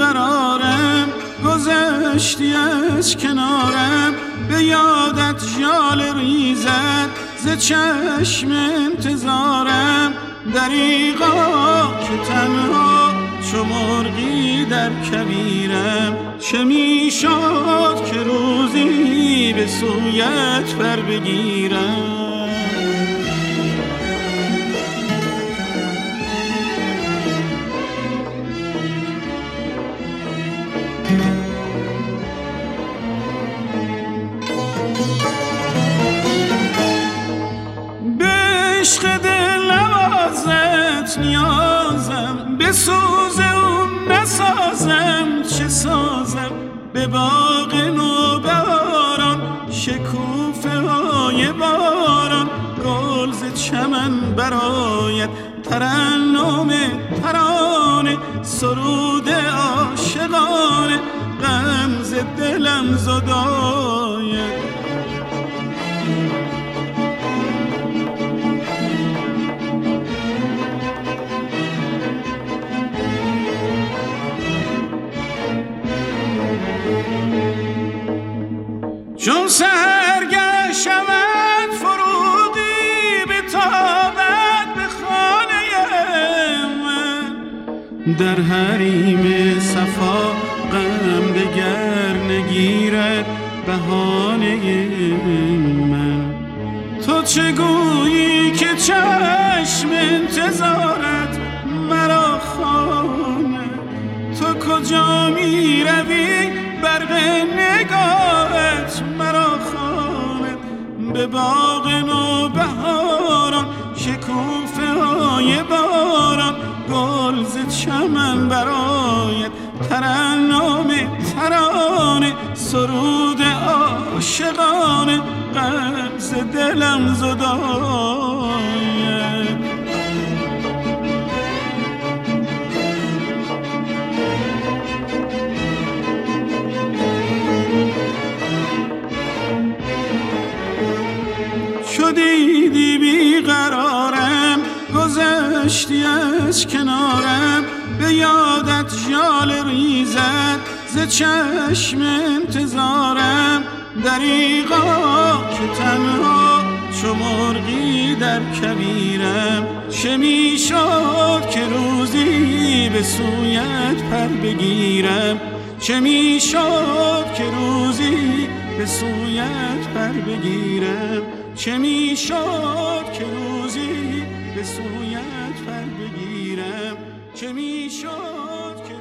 بیقرارم، گذشتی از کنارم، به یادت ژاله ریزد ز چشم انتظارم. دریغا که تنها چو مرغی در کویرم، چه میشد که روزی به سویت پر بگیرم. به عشق دل نوازت نیازم، به سوز اون نسازم چه سازم. به باغ نوبهاران شکوفه های باران، گل ز چمن برآید ترنم ترانه، سرود عاشقانه غم ز دلم زداید. چون سرگشمت فرودی به تابت به خانه من، در حریم صفا غم دگر نگیرد بهانه من. تو چه گویی که چشم انتظارت مرا خانه، تو کجا می روی برق نگاهت مرا خانه. به باغ نوبهاران شکوفه های باران، گل ز چمن برآید ترنم ترانه، سرود عاشقانه غم ز دلم زداید. چو دیدی بیقرارم، گذشتی از کنارم، به یادت ژاله ریزد ز چشم انتظارم. دریغا که تنها چو مرغی در کویرم، چه میشد که روزی به سویت پر بگیرم. چه میشد که روزی به سویت پر بگیرم. چه میشد که روزی به سویت پر بگیرم. چه میشد که